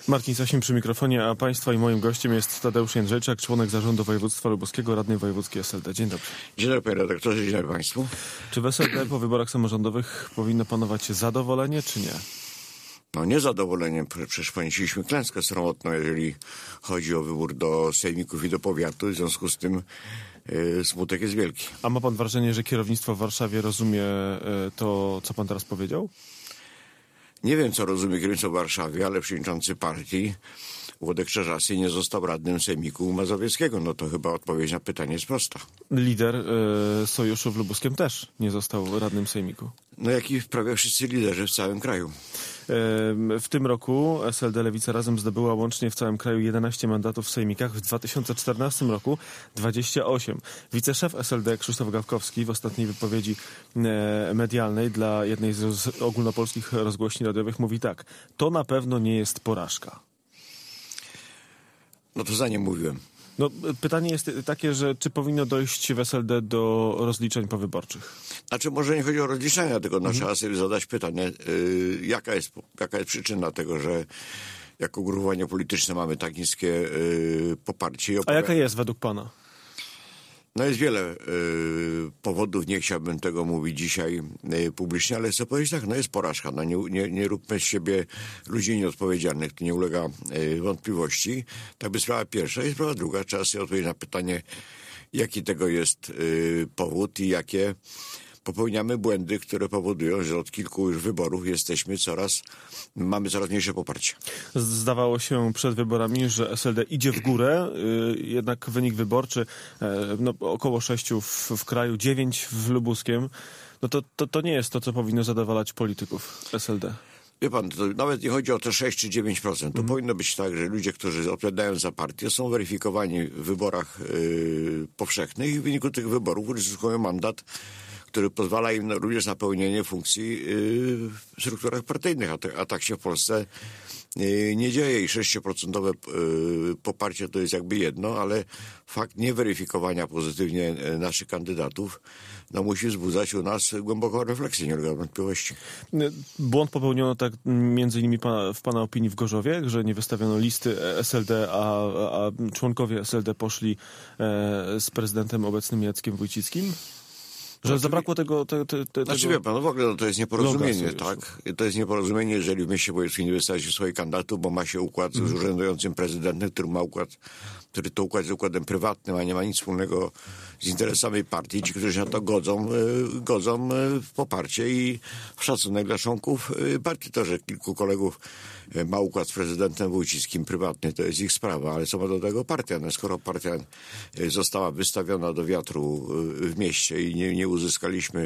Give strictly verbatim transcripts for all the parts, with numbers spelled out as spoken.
Marcin Sasin przy mikrofonie, a państwa i moim gościem jest Tadeusz Jędrzejczak, członek zarządu województwa lubuskiego, radny wojewódzki S L D. Dzień dobry. Dzień dobry, panie redaktorze, dzień dobry państwu. Czy w S L D po wyborach samorządowych powinno panować zadowolenie, czy nie? No niezadowolenie, przecież ponieśliśmy klęskę sromotną, jeżeli chodzi o wybór do sejmików i do powiatu, w związku z tym yy, smutek jest wielki. A ma pan wrażenie, że kierownictwo w Warszawie rozumie yy, to, co pan teraz powiedział? Nie wiem, co rozumie kierownictwo w Warszawie, ale przewodniczący partii Włodek Czarzasty nie został radnym sejmiku mazowieckiego. No to chyba odpowiedź na pytanie jest prosta. Lider yy, Sojuszu w Lubuskiem też nie został radnym sejmiku. No jak i prawie wszyscy liderzy w całym kraju. W tym roku S L D Lewica Razem zdobyła łącznie w całym kraju jedenaście mandatów w sejmikach, w dwa tysiące czternastym roku dwadzieścia osiem. Wiceszef S L D Krzysztof Gawkowski w ostatniej wypowiedzi medialnej dla jednej z ogólnopolskich rozgłośni radiowych mówi tak: to na pewno nie jest porażka. No to za nie mówiłem. No, pytanie jest takie, że czy powinno dojść w S L D do rozliczeń powyborczych? Znaczy może nie chodzi o rozliczenia, tylko no, trzeba sobie zadać pytanie, yy, jaka jest, jaka jest przyczyna tego, że jako ugrupowanie polityczne mamy tak niskie yy, poparcie. A jaka jest według pana? No jest wiele y, powodów, nie chciałbym tego mówić dzisiaj y, publicznie, ale chcę powiedzieć tak, no jest porażka, no nie, nie, nie róbmy z siebie ludzi nieodpowiedzialnych, to nie ulega y, wątpliwości. Tak by sprawa pierwsza i sprawa druga, trzeba sobie odpowiedzieć na pytanie, jaki tego jest y, powód i jakie popełniamy błędy, które powodują, że od kilku już wyborów jesteśmy coraz, mamy coraz mniejsze poparcie. Zdawało się przed wyborami, że S L D idzie w górę, jednak wynik wyborczy, no, około sześciu w, w kraju, dziewięć w Lubuskiem, no to, to, to nie jest to, co powinno zadowalać polityków S L D. Wie pan, to nawet nie chodzi o te sześć czy dziewięć procent. To mm. powinno być tak, że ludzie, którzy odpowiadają za partię, są weryfikowani w wyborach yy, powszechnych i w wyniku tych wyborów uzyskują mandat, który pozwala im na, również na pełnienie funkcji yy, w strukturach partyjnych, a, te, a tak się w Polsce yy, nie dzieje i sześcioprocentowe yy, poparcie to jest jakby jedno, ale fakt nieweryfikowania pozytywnie yy, naszych kandydatów no, musi wzbudzać u nas głęboką refleksję, nie ulega wątpliwości. Błąd popełniono tak między innymi pana, w pana opinii w Gorzowie, że nie wystawiono listy S L D, a, a członkowie S L D poszli e, z prezydentem obecnym Jackiem Wójcickim? Że znaczy, zabrakło tego... Te, te, te, znaczy tego... wie pan, no w ogóle no, to jest nieporozumienie, tak? To jest nieporozumienie, jeżeli w mieście wojewódzkim nie wystawi się swoich kandydatów, bo ma się układ mm. z urzędującym prezydentem, który ma układ, który to układ jest układem prywatnym, a nie ma nic wspólnego z interesami partii. Ci, którzy się na to godzą, godzą w poparcie i w szacunek dla członków partii. To, że kilku kolegów ma układ z prezydentem Wójcickim prywatny, to jest ich sprawa, ale co ma do tego partia? No, skoro partia została wystawiona do wiatru w mieście i nie, nie uzyskaliśmy,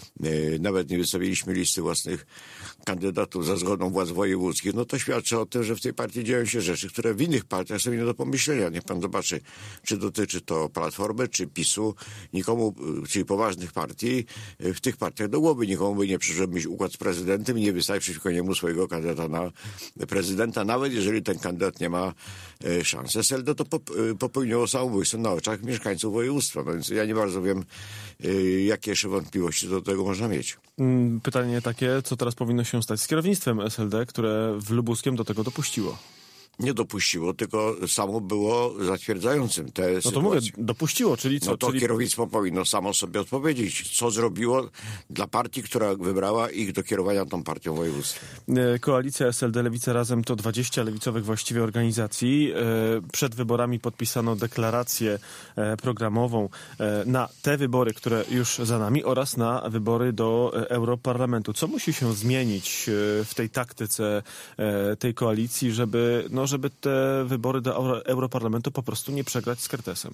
nawet nie wystawiliśmy listy własnych kandydatów za zgodą władz wojewódzkich, no to świadczy o tym, że w tej partii dzieją się rzeczy, które w innych partiach są nie do pomyślenia. Niech pan zobaczy, czy dotyczy to Platformy, czy PiSu, nikomu, czyli poważnych partii, w tych partiach do głowy nikomu by nie przyszedł mieć układ z prezydentem i nie wystawić przeciwko niemu swojego kandydata na prezydenta, nawet jeżeli ten kandydat nie ma szans. S L D to popełniło samobójstwo na oczach mieszkańców województwa, no więc ja nie bardzo wiem, jakie jeszcze wątpliwości do tego można mieć. Pytanie takie, co teraz powinno się stać z kierownictwem S L D, które w Lubuskiem do tego dopuściło? Nie dopuściło, tylko samo było zatwierdzającym tę sytuację. No to mówię, dopuściło, czyli co? No to czyli... kierownictwo powinno samo sobie odpowiedzieć, co zrobiło dla partii, która wybrała ich do kierowania tą partią województwa. Koalicja S L D Lewica Razem to dwadzieścia lewicowych właściwie organizacji. Przed wyborami podpisano deklarację programową na te wybory, które już za nami, oraz na wybory do Europarlamentu. Co musi się zmienić w tej taktyce tej koalicji, żeby no, żeby te wybory do Europarlamentu po prostu nie przegrać z Kertesem?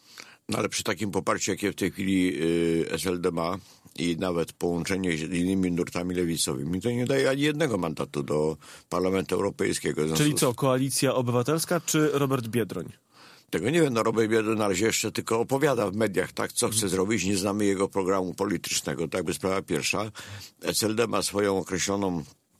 No ale przy takim poparciu, jakie w tej chwili y, S L D ma i nawet połączenie z innymi nurtami lewicowymi, to nie daje ani jednego mandatu do Parlamentu Europejskiego. Czyli co, Koalicja Obywatelska czy Robert Biedroń? Tego nie wiem, no Robert Biedroń na razie jeszcze tylko opowiada w mediach, tak, co chce zrobić, nie znamy jego programu politycznego, tak by sprawa pierwsza. S L D ma swoją określoną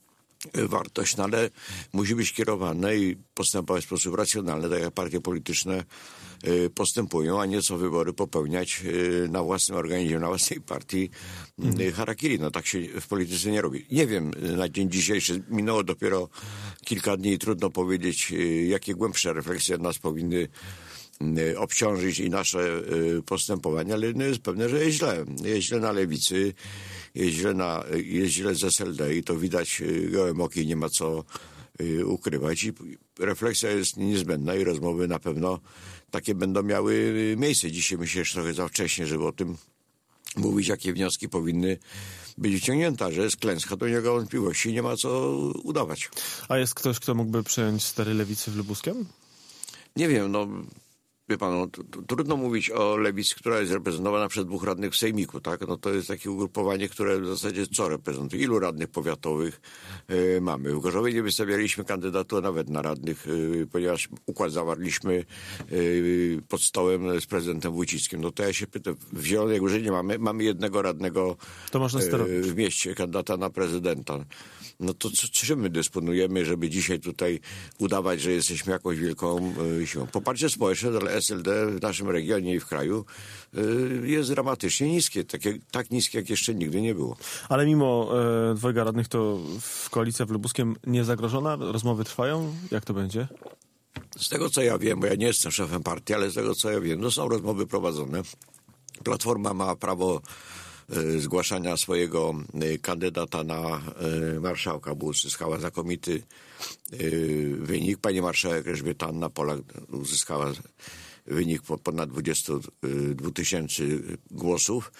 wartość, no ale musi być kierowane i postępować w sposób racjonalny, tak jak partie polityczne postępują, a nie co wybory popełniać na własnym organizmie, na własnej partii mhm. harakiri. No tak się w polityce nie robi. Nie wiem, na dzień dzisiejszy minęło dopiero kilka dni i trudno powiedzieć, jakie głębsze refleksje nas powinny obciążyć i nasze postępowanie, ale no jest pewne, że jest źle. Jest źle na lewicy, jest źle, na, jest źle z S L D i to widać gołym okiem, nie ma co ukrywać. I refleksja jest niezbędna i rozmowy na pewno takie będą miały miejsce. Dzisiaj myślę, że trochę za wcześnie, żeby o tym mówić, jakie wnioski powinny być wyciągnięte, że jest klęska, to nie ma wątpliwości, nie ma co udawać. A jest ktoś, kto mógłby przejąć stery lewicy w Lubuskiem? Nie wiem, no... Wie pan, no, t- t- trudno mówić o lewicy, która jest reprezentowana przez dwóch radnych w sejmiku, tak? No to jest takie ugrupowanie, które w zasadzie co reprezentuje? Ilu radnych powiatowych y, mamy? W Gorzowie nie wystawialiśmy kandydatury nawet na radnych, y, ponieważ układ zawarliśmy y, pod stołem z prezydentem Wójcickim. No to ja się pytam, w Zielonej Górze nie mamy, mamy jednego radnego to można y, w mieście, kandydata na prezydenta. No to co, czym my dysponujemy, żeby dzisiaj tutaj udawać, że jesteśmy jakąś wielką y, siłą? Poparcie społeczne dla S L D w naszym regionie i w kraju y, jest dramatycznie niskie, takie, tak niskie, jak jeszcze nigdy nie było. Ale mimo e, dwojga radnych to w koalicja w Lubuskiem nie zagrożona? Rozmowy trwają? Jak to będzie? Z tego, co ja wiem, bo ja nie jestem szefem partii, ale z tego, co ja wiem, no są rozmowy prowadzone. Platforma ma prawo zgłaszania swojego kandydata na marszałka, bo uzyskała znakomity wynik. Pani marszałek Elżbieta Anna Polak uzyskała wynik ponad dwadzieścia dwa tysięcy głosów.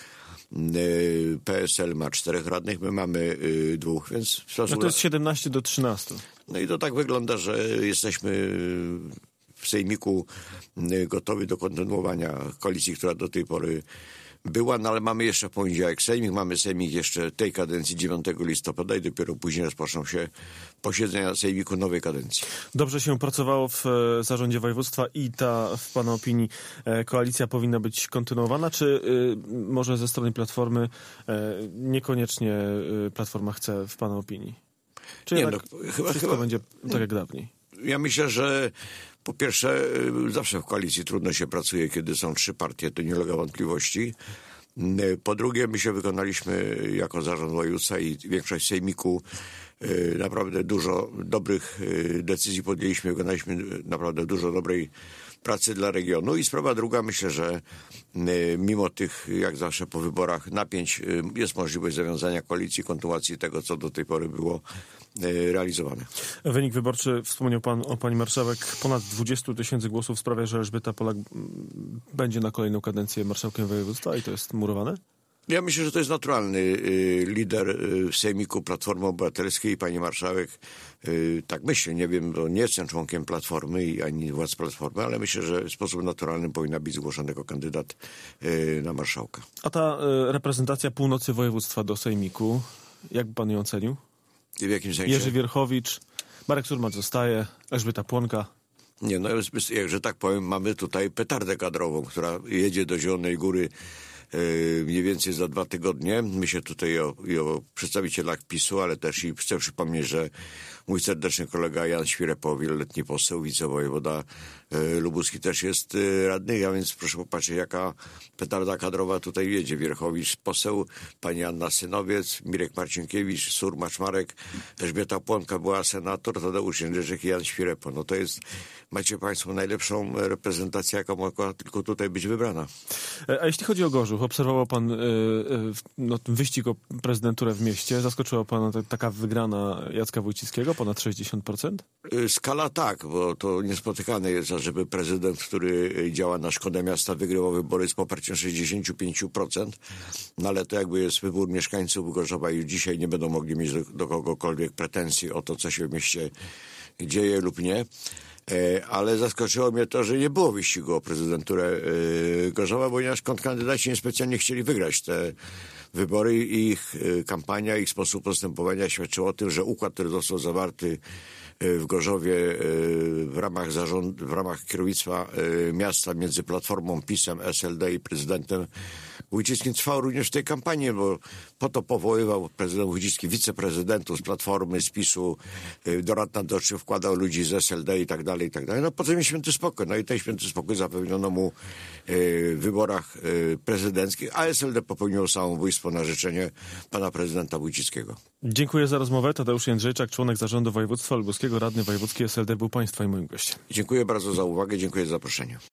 P S L ma czterech radnych, my mamy dwóch, więc... No to jest siedemnaście do trzynastu. No i to tak wygląda, że jesteśmy w sejmiku gotowi do kontynuowania koalicji, która do tej pory była, no ale mamy jeszcze w poniedziałek sejmik, mamy sejmik jeszcze tej kadencji dziewiątego listopada i dopiero później rozpoczną się posiedzenia sejmiku nowej kadencji. Dobrze się pracowało w zarządzie województwa i ta, w pana opinii, koalicja powinna być kontynuowana, czy y, może ze strony Platformy y, niekoniecznie Platforma chce w pana opinii? Czy Nie, no, chyba, wszystko chyba będzie tak jak dawniej? Ja myślę, że po pierwsze zawsze w koalicji trudno się pracuje, kiedy są trzy partie, to nie ulega wątpliwości. Po drugie, my się wykonaliśmy jako zarząd województwa i większość sejmiku naprawdę dużo dobrych decyzji podjęliśmy, wykonaliśmy naprawdę dużo dobrej pracy dla regionu. I sprawa druga, myślę, że mimo tych, jak zawsze po wyborach, napięć, jest możliwość zawiązania koalicji, kontynuacji tego, co do tej pory było realizowane. Wynik wyborczy, wspomniał pan o pani marszałek, ponad dwadzieścia tysięcy głosów sprawia, że Elżbieta Polak będzie na kolejną kadencję marszałkiem województwa i to jest murowane? Ja myślę, że to jest naturalny y, lider y, w sejmiku Platformy Obywatelskiej, pani marszałek. Y, tak myślę, nie wiem, bo nie jestem członkiem Platformy i ani władz Platformy, ale myślę, że w sposób naturalny powinna być zgłoszony jako kandydat y, na marszałka. A ta y, reprezentacja północy województwa do sejmiku, jak by pan ją ocenił? I w jakim sensie? Jerzy Wierchowicz, Marek Surmacz zostaje, Elżbieta Płonka. Nie, no, że tak powiem, mamy tutaj petardę kadrową, która jedzie do Zielonej Góry mniej więcej za dwa tygodnie. Myślę tutaj o, i o przedstawicielach PiSu, ale też i chcę przypomnieć, że mój serdeczny kolega Jan Świrepo, wieloletni poseł, wicewojewoda e, lubuski też jest e, radny, a więc proszę popatrzeć, jaka petarda kadrowa tutaj jedzie. Wierchowicz, poseł, pani Anna Synowiec, Mirek Marcinkiewicz, Surmacz Marek, Elżbieta Płonka była senator, Tadeusz Jędrzejczyk i Jan Świrepo. No to jest, macie państwo najlepszą reprezentację, jaka mogła tylko tutaj być wybrana. A jeśli chodzi o Gorzów, obserwował pan y, y, no, wyścig o prezydenturę w mieście. Zaskoczyła pana ta, taka wygrana Jacka Wójcickiego, ponad sześćdziesiąt procent? Skala tak, bo to niespotykane jest, żeby prezydent, który działa na szkodę miasta, wygrywał wybory z poparciem sześćdziesiąt pięć procent. No ale to jakby jest wybór mieszkańców Gorzowa i dzisiaj nie będą mogli mieć do, do kogokolwiek pretensji o to, co się w mieście dzieje lub nie. Ale zaskoczyło mnie to, że nie było wyścigu o prezydenturę Gorzowa, ponieważ kontrkandydaci niespecjalnie chcieli wygrać te wybory i ich kampania, ich sposób postępowania świadczył o tym, że układ, który został zawarty w Gorzowie w ramach zarządu, w ramach kierownictwa miasta między Platformą, PiS-em, S L D i prezydentem Wójcicki trwał również w tej kampanii, bo po to powoływał prezydent Wójcicki wiceprezydentów z Platformy, z PiSu, do rad nadzorczych wkładał ludzi z S L D i tak dalej, i tak dalej. No potem jest święty spokój. No i ten święty spokój zapewniono mu w wyborach prezydenckich, a S L D popełniło samobójstwo na życzenie pana prezydenta Wójcickiego. Dziękuję za rozmowę. Tadeusz Jędrzejczak, członek zarządu województwa lubuskiego, radny wojewódzki S L D, był państwa i moim gościem. Dziękuję bardzo za uwagę, dziękuję za zaproszenie.